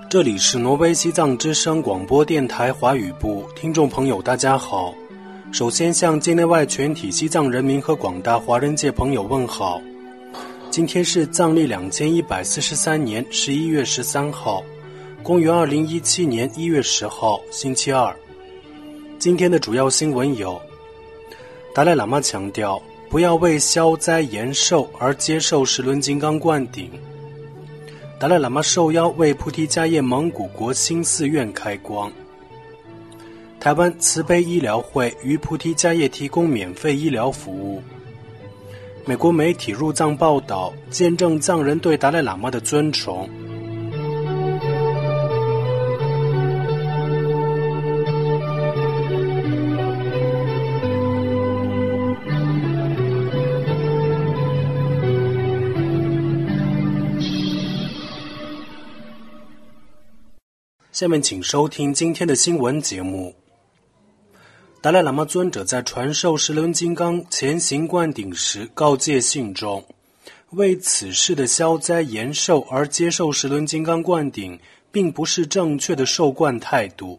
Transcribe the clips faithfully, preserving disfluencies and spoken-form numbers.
这里是挪威西藏之声广播电台华语部，听众朋友大家好。首先向境内外全体西藏人民和广大华人界朋友问好。今天是藏历两千一百四十三年十一月十三号，公元二零一七年一月十号，星期二。今天的主要新闻有：达赖喇嘛强调不要为消灾延寿而接受十轮金刚灌顶；达赖喇嘛受邀为菩提迦叶蒙古国新寺院开光；台湾慈悲医疗会于菩提迦叶提供免费医疗服务；美国媒体入藏报道见证藏人对达赖喇嘛的尊崇。下面请收听今天的新闻节目。达赖喇嘛尊者在传授十轮金刚前行灌顶时告诫信众，为此事的消灾延寿而接受十轮金刚灌顶，并不是正确的受灌态度。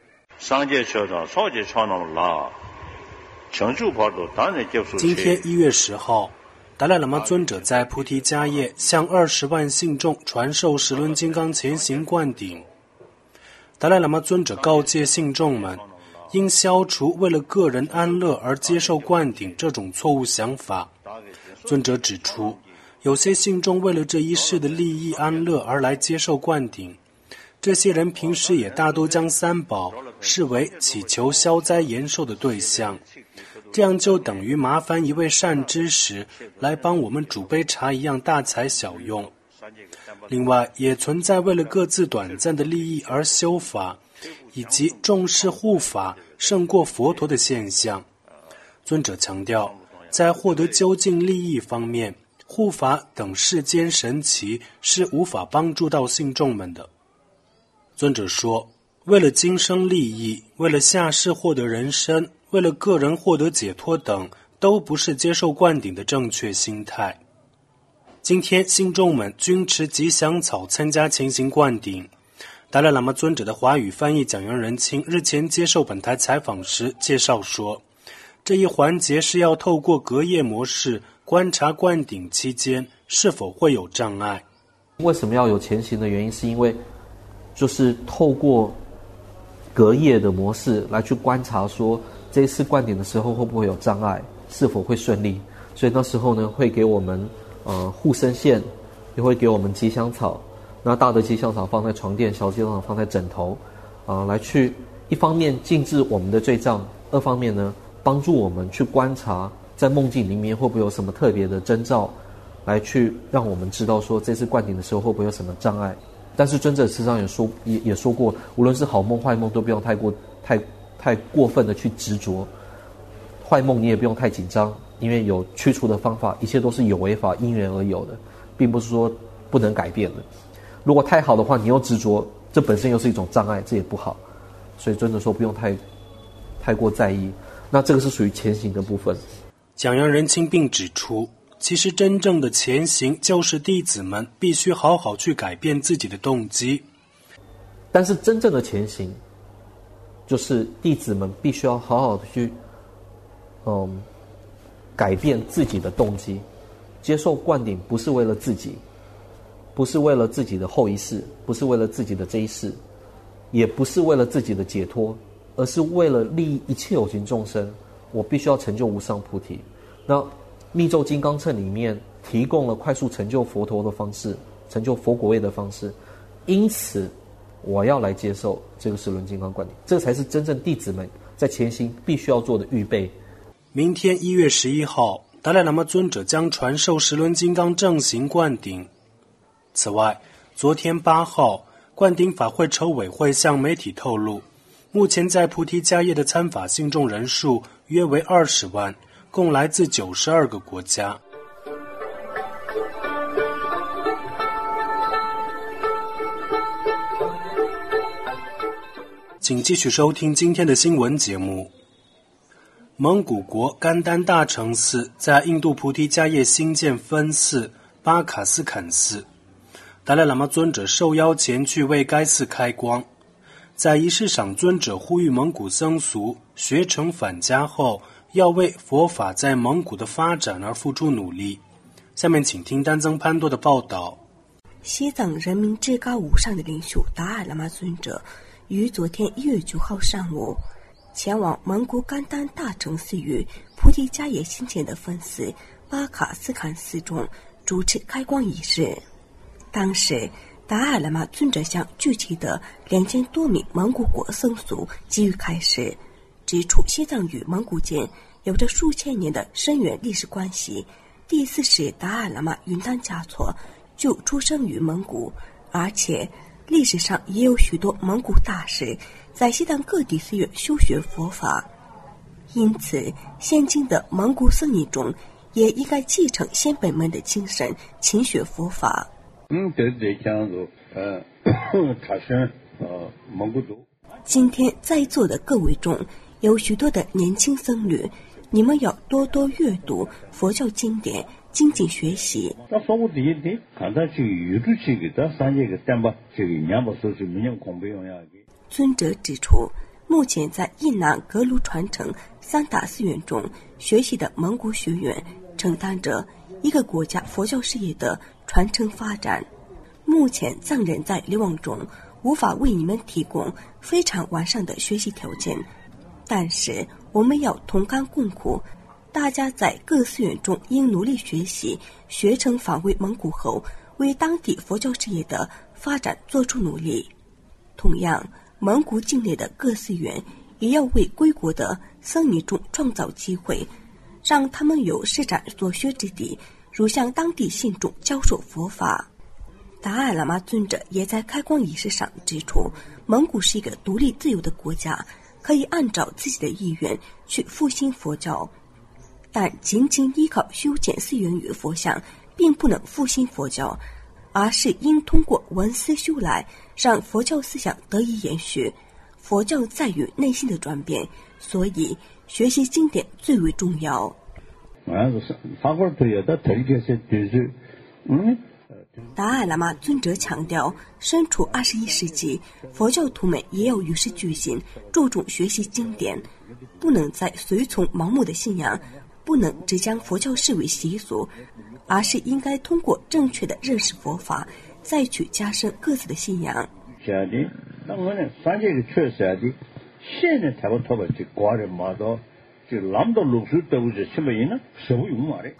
今天一月十号，达赖喇嘛尊者在菩提迦叶向二十万信众传授十轮金刚前行灌顶。达赖喇嘛尊者告诫信众们，应消除为了个人安乐而接受灌顶这种错误想法。尊者指出，有些信众为了这一世的利益安乐而来接受灌顶，这些人平时也大多将三宝视为祈求消灾延寿的对象，这样就等于麻烦一位善知识来帮我们煮杯茶一样大材小用。另外，也存在为了各自短暂的利益而修法，以及重视护法胜过佛陀的现象。尊者强调，在获得究竟利益方面，护法等世间神奇是无法帮助到信众们的。尊者说，为了今生利益，为了下世获得人身，为了个人获得解脱等，都不是接受灌顶的正确心态。今天信众们均持吉祥草参加前行灌顶。达赖喇嘛尊者的华语翻译蒋元仁清日前接受本台采访时介绍说，这一环节是要透过隔夜模式观察灌顶期间是否会有障碍。 为什么要有前行的原因，是因为就是透过隔夜的模式来去观察说这一次灌顶的时候会不会有障碍，是否会顺利。所以那时候呢，会给我们呃护身线，也会给我们吉祥草。那大的吉祥草放在床垫，小吉祥草放在枕头，啊、呃，来去一方面禁止我们的罪障，二方面呢帮助我们去观察在梦境里面会不会有什么特别的征兆，来去让我们知道说这次灌顶的时候会不会有什么障碍。但是尊者事实上也说也也说过，无论是好梦坏梦都不用太过太太过分的去执着，坏梦你也不用太紧张，因为有驱除的方法，一切都是有为法因缘而有的，并不是说不能改变的。如果太好的话，你又执着，这本身又是一种障碍，这也不好。所以尊者说不用太太过在意。那这个是属于前行的部分。 蒋元仁清并指出，其实真正的前行就是弟子们必须好好去改变自己的动机。 但是真正的前行，就是弟子们必须要好好的去，嗯，改变自己的动机。接受灌顶不是为了自己，不是为了自己的后一世，不是为了自己的这一世，也不是为了自己的解脱，而是为了利益一切有情众生。我必须要成就无上菩提。那密咒金刚乘里面提供了快速成就佛陀的方式，成就佛果位的方式，因此我要来接受这个十轮金刚灌顶，这才是真正弟子们在前行必须要做的预备。 明天一月十一号，达赖喇嘛尊者将传授十轮金刚正行灌顶。此外，昨天八号，灌顶法会筹委会向媒体透露，目前在菩提迦叶的参法信众人数约为二十万，共来自九十二个国家。请继续收听今天的新闻节目。蒙古国甘丹大城寺在印度菩提迦叶新建分寺巴卡斯坎寺。 达赖喇嘛尊者受邀前去为该寺开光。在仪式上，尊者呼吁蒙古僧俗学成返家后，要为佛法在蒙古的发展而付出努力。下面请听丹增潘多的报道。 西藏人民至高无上的领袖达尔喇嘛尊者于昨天一月九号上午前往蒙古甘丹大城寺于菩提迦叶新建的分寺巴卡斯坎寺中主持开光仪式。当时达尔喇嘛尊者向聚集的两千多名蒙古国僧俗给予开示，指出西藏与蒙古间有着数千年的深远历史关系。第四世达尔喇嘛云丹嘉措就出生于蒙古，而且历史上也有许多蒙古大师在西藏各地寺院修学佛法，因此现今的蒙古僧尼中也应该继承先辈们的精神，勤学佛法。 嗯，对对，这样子，呃，他是呃蒙古族。 今天在座的各位中有许多的年轻僧侣，你们要多多阅读佛教经典，精进学习。 那说我第一点，看他去阅读这个，他三这个三吧，这个两不说是没有空不用呀。 尊者指出，目前在印南格鲁传承三大寺院中学习的蒙古学院，承担着一个国家佛教事业的传承发展。目前藏人在流亡中无法为你们提供非常完善的学习条件，但是我们要同甘共苦，大家在各寺院中应努力学习，学成返回蒙古后，为当地佛教事业的发展做出努力。同样，蒙古境内的各寺院也要为归国的僧尼中创造机会，让他们有施展所学之地，如向当地信众教授佛法。达尔喇嘛尊者也在开光仪式上指出，蒙古是一个独立自由的国家，可以按照自己的意愿去复兴佛教，但仅仅依靠修建寺院与佛像并不能复兴佛教，而是应通过文思修来，让佛教思想得以延续。佛教在于内心的转变，所以学习经典最为重要。达尔喇嘛尊者强调，身处二十一世纪，佛教徒们也要与时俱进，注重学习经典，不能再随从盲目的信仰，不能只将佛教视为习俗，而是应该通过正确的认识佛法，再去加深各自的信仰。 是的，那我呢，三这个确实的，现在台湾头发就挂着马到，就那么多露水都是什么人呢？手用嘛的。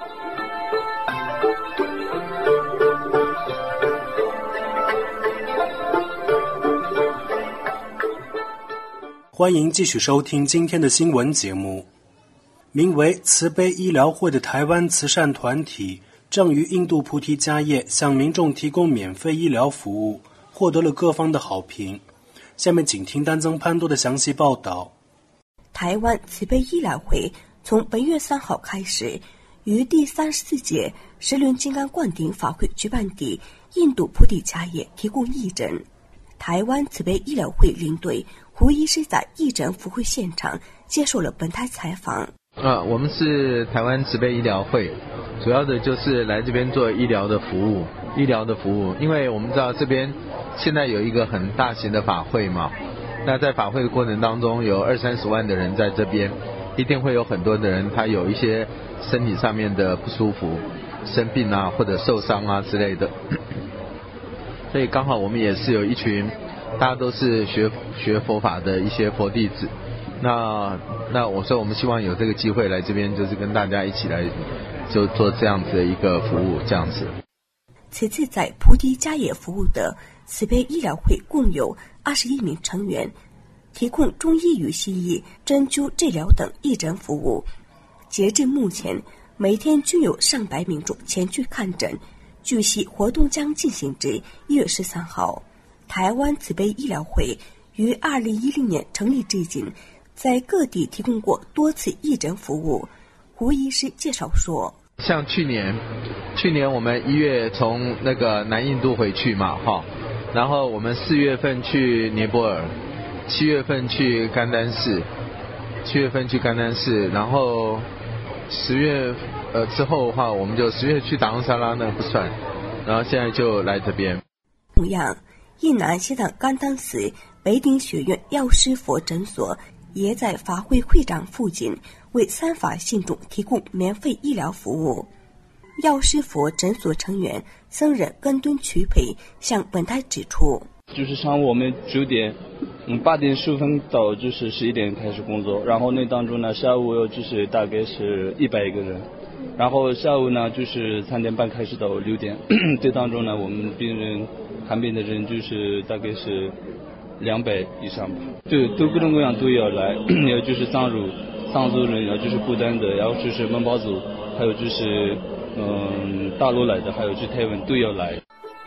欢迎继续收听今天的新闻节目。名为慈悲医疗会的台湾慈善团体正于印度菩提迦叶向民众提供免费医疗服务，获得了各方的好评。下面请听丹增潘多的详细报道。 台湾慈悲医疗会从本月三号开始，于第三十四届十轮金刚灌顶法会举办地印度菩提迦叶提供义诊。台湾慈悲医疗会领队胡医师在义诊福会现场接受了本台采访。 啊，我们是台湾慈悲医疗会，主要的就是来这边做医疗的服务，医疗的服务。因为我们知道这边现在有一个很大型的法会嘛，那在法会的过程当中，有二三十万的人在这边，一定会有很多的人他有一些身体上面的不舒服、生病啊或者受伤啊之类的。所以刚好我们也是有一群大家都是学学佛法的一些佛弟子，那那我说我们希望有这个机会来这边，就是跟大家一起来就做这样子的一个服务，这样子。 此次在菩提迦叶服务的慈悲医疗会共有二十一名成员，提供中医与西医、针灸治疗等义诊服务。截至目前，每天均有上百名众前去看诊。据悉，活动将进行至一月十三号。台湾慈悲医疗会于二零一零年成立至今，在各地提供过多次义诊服务。胡医师介绍说， 像去年，去年我们一月从那个南印度回去嘛，哈，然后我们四月份去尼泊尔，七月份去甘丹寺，七月份去甘丹寺，然后十月呃之后的话，我们就十月去达隆萨拉那不算， 然后现在就来这边。 同样，一南西藏甘当寺北顶学院药师佛诊所也在法会会场附近为三法信众提供免费医疗服务。药师佛诊所成员僧人根敦曲培向本台指出， 就是上午我们九点，嗯，八点十分到就是十一点开始工作，然后那当中呢，下午有就是大概是一百个人，然后下午呢就是三点半开始到六点，这当中呢我们病人看病的人就是大概是两百以上吧，对，都各种各样都要来，有就是藏族、藏族人，有就是不丹的，然后就是蒙包族，还有就是嗯大陆来的，还有就是台湾都要来。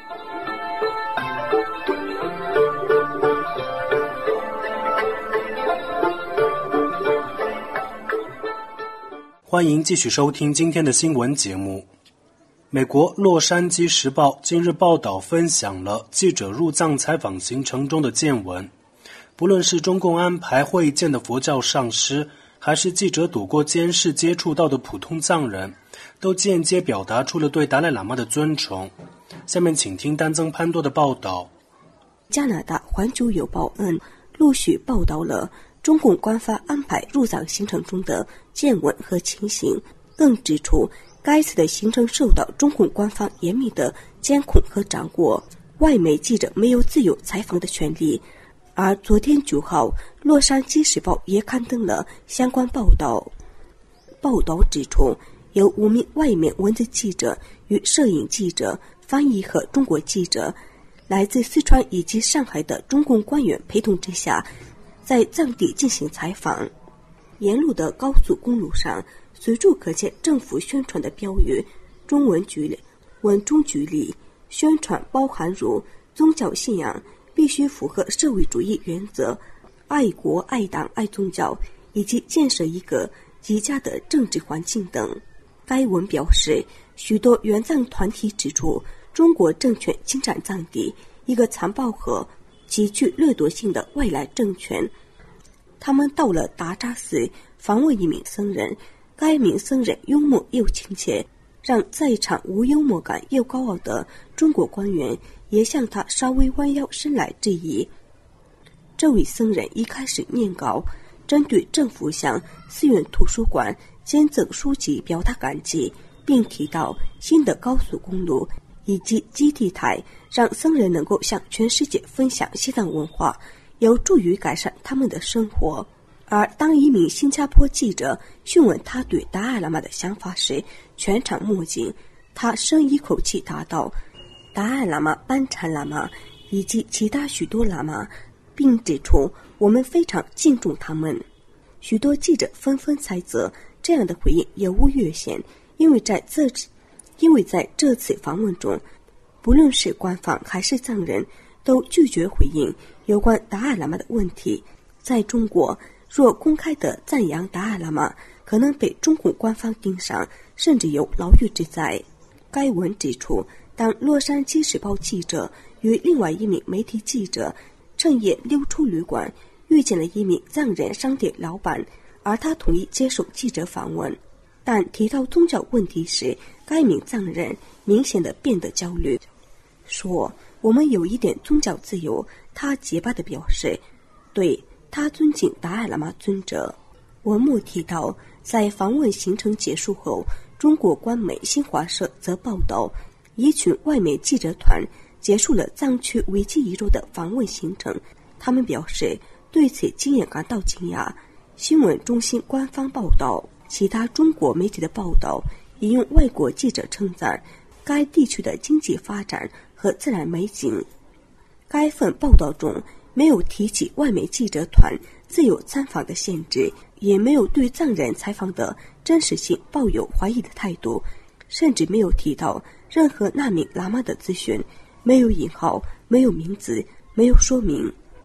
欢迎继续收听今天的新闻节目。美国洛杉矶时报今日报道分享了记者入藏采访行程中的见闻，不论是中共安排会见的佛教上师，还是记者躲过监视接触到的普通藏人，都间接表达出了对达赖喇嘛的尊崇。下面请听丹增潘多的报道。 加拿大环球邮报嗯陆续报道了中共官方安排入藏行程中的见闻和情形，更指出该次的行程受到中共官方严密的监控和掌握，外媒记者没有自由采访的权利。而昨天九号，洛杉矶时报也刊登了相关报道。报道指出，有五名外面文字记者与摄影记者、翻译和中国记者，来自四川以及上海的中共官员陪同之下，在藏地进行采访。沿路的高速公路上，随处可见政府宣传的标语，中文句里、文中句里，宣传包含如宗教信仰必须符合社会主义原则、爱国爱党爱宗教，以及建设一个极佳的政治环境等。该文表示，许多援藏团体指出，中国政权侵占藏地，一个残暴和极具掠夺性的外来政权。他们到了达扎寺访问一名僧人，该名僧人幽默又亲切，让在场无幽默感又高傲的中国官员也向他稍微弯腰伸来致意。这位僧人一开始念稿，针对政府向寺院图书馆捐赠书籍表达感激，并提到新的高速公路以及基地台让僧人能够向全世界分享西藏文化，有助于改善他们的生活。而当一名新加坡记者询问他对达赖喇嘛的想法时，全场默静。他深一口气答道：达赖喇嘛、班禅喇嘛以及其他许多喇嘛，并指出我们非常敬重他们。许多记者纷纷猜测这样的回应有无越线，因为在这因为在这次访问中，不论是官方还是藏人都拒绝回应有关达赖喇嘛的问题。在中国，若公开的赞扬达赖喇嘛，可能被中共官方盯上，甚至有牢狱之灾。该文指出，当洛杉矶时报记者与另外一名媒体记者趁夜溜出旅馆，遇见了一名藏人商店老板，而他同意接受记者访问。但提到宗教问题时，该名藏人明显的变得焦虑，说：“我们有一点宗教自由。”他结巴地表示，对他尊敬达赖喇嘛尊者。文末提到，在访问行程结束后，中国官媒新华社则报道，一群外媒记者团结束了藏区为期一周的访问行程。他们表示对此经验感到惊讶。新闻中心官方报道，其他中国媒体的报道引用外国记者称赞该地区的经济发展和自然美景。该份报道中没有提起外媒记者团自由参访的限制，也没有对藏人采访的真实性抱有怀疑的态度，甚至没有提到任何那名喇嘛的资讯，没有引号，没有名字，没有说明。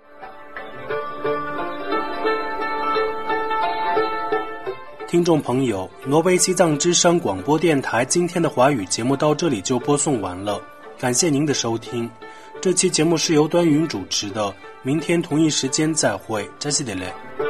听众朋友，挪威西藏之声广播电台今天的华语节目到这里就播送完了，感谢您的收听。这期节目是由端云主持的，明天同一时间再会，扎西德勒。